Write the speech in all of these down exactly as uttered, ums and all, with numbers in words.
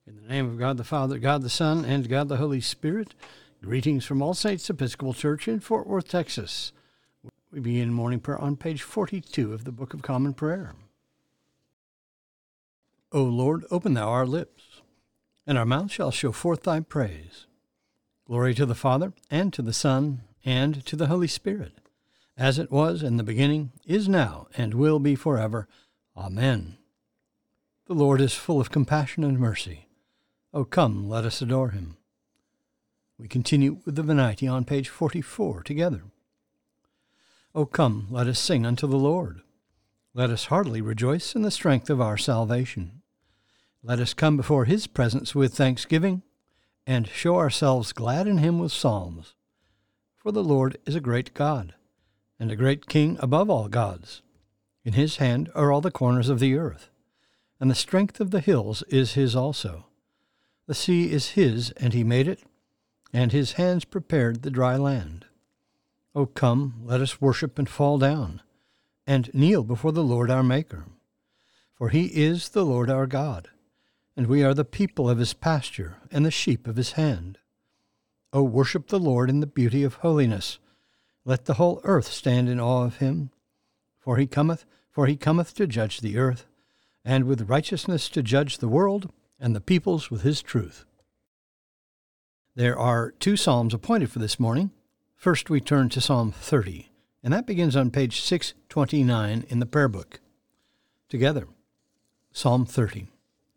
In the name of God the Father, God the Son, and God the Holy Spirit, greetings from All Saints Episcopal Church in Fort Worth, Texas. We begin morning prayer on page forty-two of the Book of Common Prayer. O Lord, open thou our lips, and our mouth shall show forth thy praise. Glory to the Father, and to the Son, and to the Holy Spirit, as it was in the beginning, is now, and will be forever. Amen. The Lord is full of compassion and mercy. O come, let us adore him. We continue with the Venite on page forty-four together. O come, let us sing unto the Lord. Let us heartily rejoice in the strength of our salvation. Let us come before his presence with thanksgiving, and show ourselves glad in him with psalms. For the Lord is a great God, and a great King above all gods. In his hand are all the corners of the earth, and the strength of the hills is his also. The sea is his, and he made it, and his hands prepared the dry land. O come, let us worship and fall down, and kneel before the Lord our Maker. For he is the Lord our God, and we are the people of his pasture, and the sheep of his hand. O worship the Lord in the beauty of holiness. Let the whole earth stand in awe of him. For he cometh, for he cometh to judge the earth, and with righteousness to judge the world, and the peoples with his truth. There are two psalms appointed for this morning. First we turn to Psalm thirty, and that begins on page six twenty-nine in the prayer book. Together, Psalm thirty.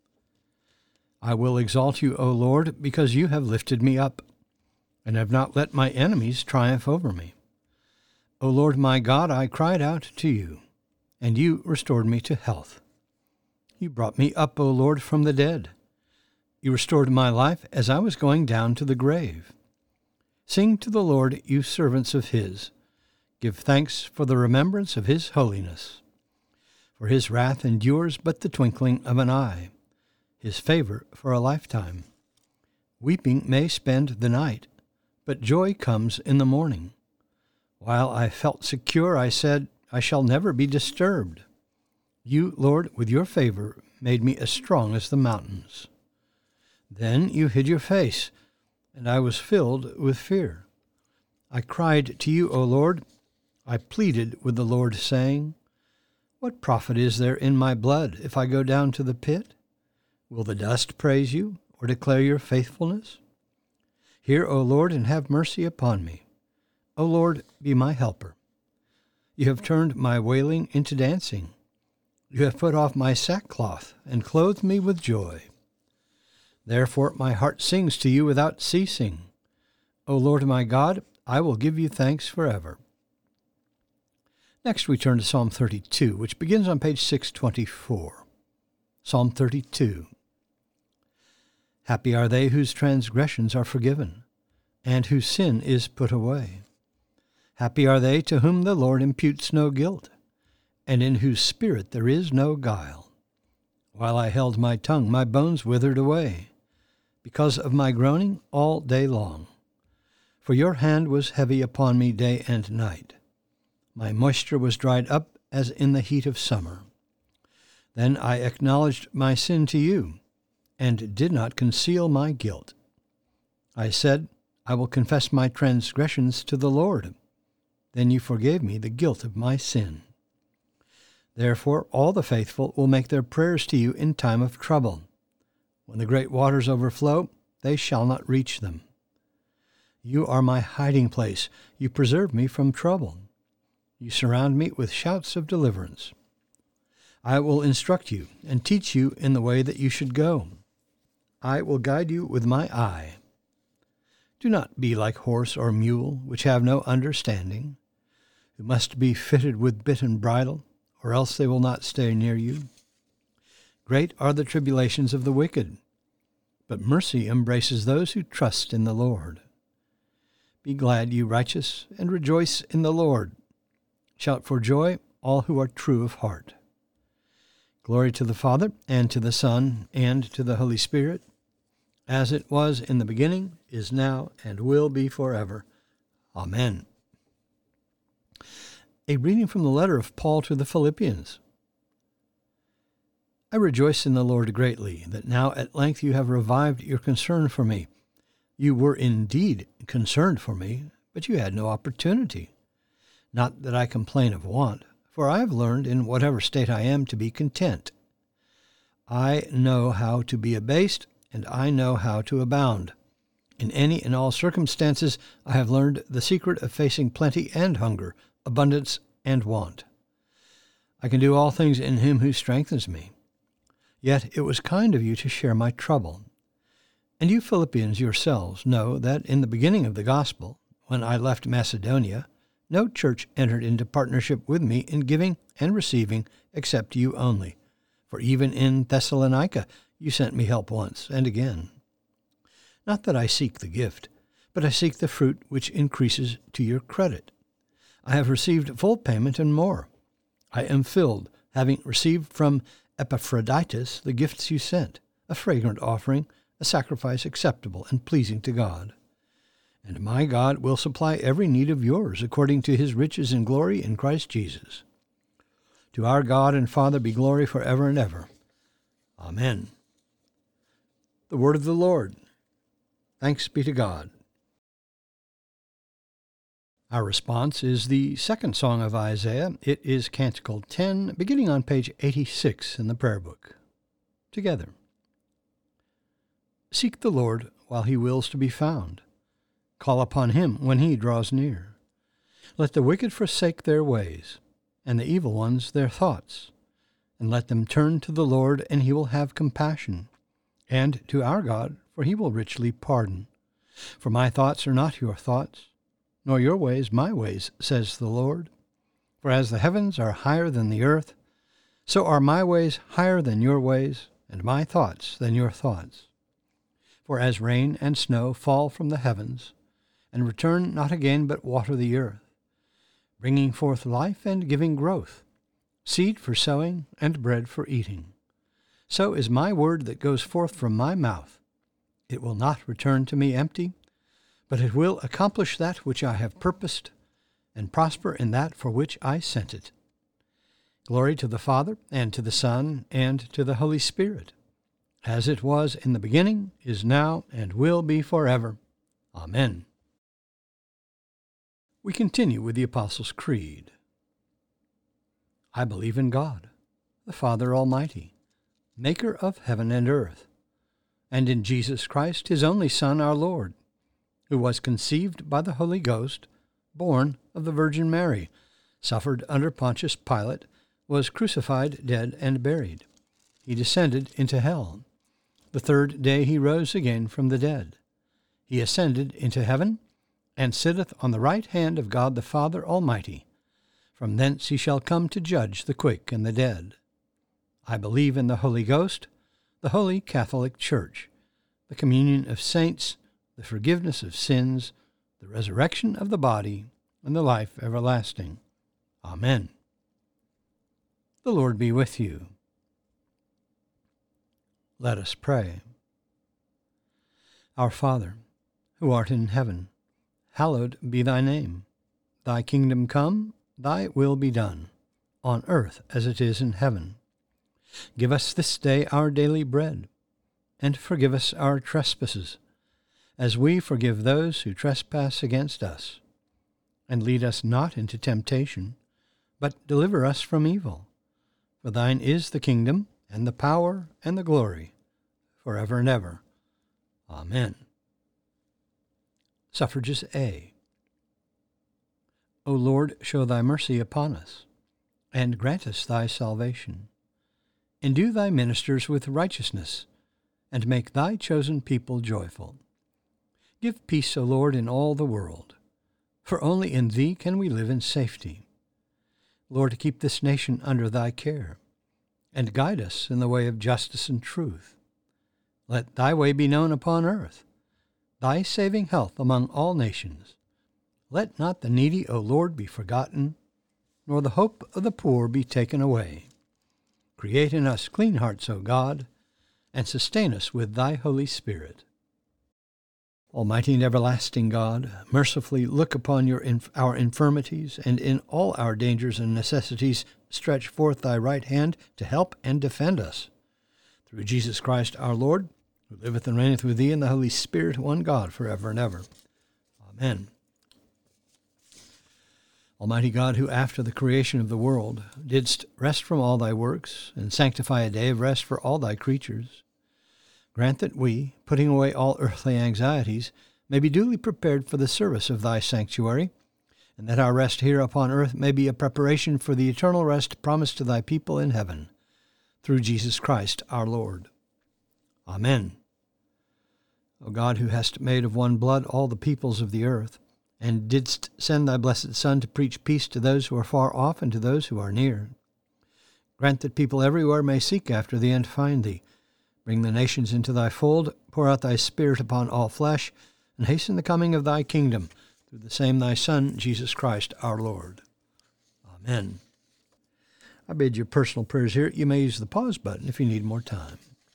I will exalt you, O Lord, because you have lifted me up, and have not let my enemies triumph over me. O Lord my God, I cried out to you, and you restored me to health. You brought me up, O Lord, from the dead. You restored my life as I was going down to the grave. Sing to the Lord, you servants of his. Give thanks for the remembrance of his holiness. For his wrath endures but the twinkling of an eye, his favor for a lifetime. Weeping may spend the night, but joy comes in the morning. While I felt secure, I said, I shall never be disturbed. You, Lord, with your favor, made me as strong as the mountains. Then you hid your face, and I was filled with fear. I cried to you, O Lord. I pleaded with the Lord, saying, What profit is there in my blood if I go down to the pit? Will the dust praise you, or declare your faithfulness? Hear, O Lord, and have mercy upon me. O Lord, be my helper. You have turned my wailing into dancing. You have put off my sackcloth and clothed me with joy. Therefore my heart sings to you without ceasing. O Lord my God, I will give you thanks forever. Next we turn to Psalm thirty-two, which begins on page six twenty-four. Psalm thirty-two. Happy are they whose transgressions are forgiven, and whose sin is put away. Happy are they to whom the Lord imputes no guilt, and in whose spirit there is no guile. While I held my tongue, my bones withered away, because of my groaning all day long. For your hand was heavy upon me day and night. My moisture was dried up as in the heat of summer. Then I acknowledged my sin to you, and did not conceal my guilt. I said, I will confess my transgressions to the Lord. Then you forgave me the guilt of my sin. Therefore all the faithful will make their prayers to you in time of trouble. When the great waters overflow, they shall not reach them. You are my hiding place. You preserve me from trouble. You surround me with shouts of deliverance. I will instruct you and teach you in the way that you should go. I will guide you with my eye. Do not be like horse or mule, which have no understanding, who must be fitted with bit and bridle, or else they will not stay near you. Great are the tribulations of the wicked, but mercy embraces those who trust in the Lord. Be glad, you righteous, and rejoice in the Lord. Shout for joy, all who are true of heart. Glory to the Father, and to the Son, and to the Holy Spirit, as it was in the beginning, is now, and will be forever. Amen. A reading from the letter of Paul to the Philippians. I rejoice in the Lord greatly, that now at length you have revived your concern for me. You were indeed concerned for me, but you had no opportunity. Not that I complain of want, for I have learned in whatever state I am to be content. I know how to be abased, and I know how to abound. In any and all circumstances I have learned the secret of facing plenty and hunger, abundance and want. I can do all things in him who strengthens me. Yet it was kind of you to share my trouble. And you Philippians yourselves know that in the beginning of the gospel, when I left Macedonia, no church entered into partnership with me in giving and receiving except you only. For even in Thessalonica you sent me help once and again. Not that I seek the gift, but I seek the fruit which increases to your credit. I have received full payment and more. I am filled, having received from Epaphroditus the gifts you sent, a fragrant offering, a sacrifice acceptable and pleasing to God. And my God will supply every need of yours according to his riches and glory in Christ Jesus. To our God and Father be glory forever and ever. Amen. The word of the Lord. Thanks be to God. Our response is the second song of Isaiah. It is Canticle ten, beginning on page eighty-six in the prayer book. Together. Seek the Lord while he wills to be found. Call upon him when he draws near. Let the wicked forsake their ways, and the evil ones their thoughts, and let them turn to the Lord, and he will have compassion, and to our God, for he will richly pardon. For my thoughts are not your thoughts, nor your ways my ways, says the Lord. For as the heavens are higher than the earth, so are my ways higher than your ways, and my thoughts than your thoughts. For as rain and snow fall from the heavens, and return not again but water the earth, bringing forth life and giving growth, seed for sowing and bread for eating, so is my word that goes forth from my mouth. It will not return to me empty, but it will accomplish that which I have purposed, and prosper in that for which I sent it. Glory to the Father, and to the Son, and to the Holy Spirit, as it was in the beginning, is now, and will be forever. Amen. We continue with the Apostles' Creed. I believe in God, the Father Almighty, maker of heaven and earth, and in Jesus Christ, his only Son, our Lord, who was conceived by the Holy Ghost, born of the Virgin Mary, suffered under Pontius Pilate, was crucified, dead, and buried. He descended into hell. The third day he rose again from the dead. He ascended into heaven, and sitteth on the right hand of God the Father Almighty. From thence he shall come to judge the quick and the dead. I believe in the Holy Ghost, the Holy Catholic Church, the communion of saints, the forgiveness of sins, the resurrection of the body, and the life everlasting. Amen. The Lord be with you. Let us pray. Our Father, who art in heaven, hallowed be thy name. Thy kingdom come, thy will be done, on earth as it is in heaven. Give us this day our daily bread, and forgive us our trespasses, as we forgive those who trespass against us. And lead us not into temptation, but deliver us from evil. For thine is the kingdom, and the power, and the glory, forever and ever. Amen. Suffrages A. O Lord, show thy mercy upon us, and grant us thy salvation. Endue thy ministers with righteousness, and make thy chosen people joyful. Give peace, O Lord, in all the world, for only in thee can we live in safety. Lord, keep this nation under thy care, and guide us in the way of justice and truth. Let thy way be known upon earth, thy saving health among all nations. Let not the needy, O Lord, be forgotten, nor the hope of the poor be taken away. Create in us clean hearts, O God, and sustain us with thy Holy Spirit. Almighty and everlasting God, mercifully look upon your inf- our infirmities, and in all our dangers and necessities stretch forth thy right hand to help and defend us. through Jesus Christ our Lord, who liveth and reigneth with thee in the Holy Spirit, one God, forever and ever. Amen. Almighty God, who after the creation of the world didst rest from all thy works, and sanctify a day of rest for all thy creatures, grant that we, putting away all earthly anxieties, may be duly prepared for the service of thy sanctuary, and that our rest here upon earth may be a preparation for the eternal rest promised to thy people in heaven, through Jesus Christ our Lord. Amen. O God, who hast made of one blood all the peoples of the earth, and didst send thy blessed Son to preach peace to those who are far off and to those who are near, grant that people everywhere may seek after thee and find thee. Bring the nations into thy fold, pour out thy Spirit upon all flesh, and hasten the coming of thy kingdom, through the same thy Son, Jesus Christ our Lord. Amen. I bid your personal prayers here. You may use the pause button if you need more time.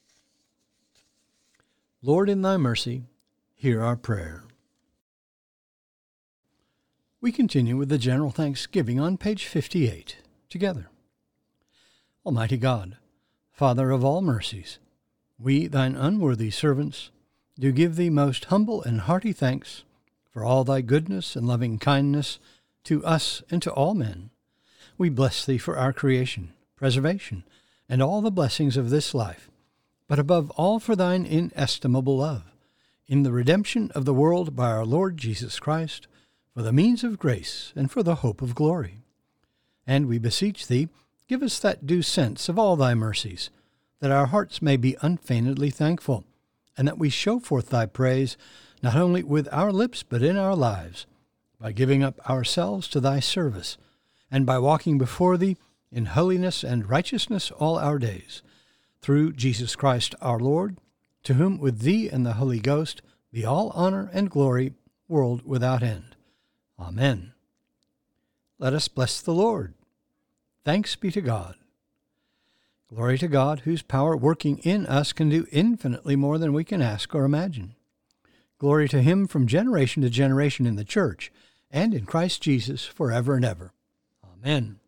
Lord, in thy mercy, hear our prayer. We continue with the general thanksgiving on page fifty-eight, together. Almighty God, Father of all mercies, we, thine unworthy servants, do give thee most humble and hearty thanks for all thy goodness and loving kindness to us and to all men. We bless thee for our creation, preservation, and all the blessings of this life, but above all for thine inestimable love, in the redemption of the world by our Lord Jesus Christ, for the means of grace and for the hope of glory. And we beseech thee, give us that due sense of all thy mercies, that our hearts may be unfeignedly thankful, and that we show forth thy praise, not only with our lips but in our lives, by giving up ourselves to thy service, and by walking before thee in holiness and righteousness all our days, through Jesus Christ our Lord, to whom with thee and the Holy Ghost be all honor and glory, world without end. Amen. Let us bless the Lord. Thanks be to God. Glory to God, whose power working in us can do infinitely more than we can ask or imagine. Glory to him from generation to generation in the church, and in Christ Jesus forever and ever. Amen.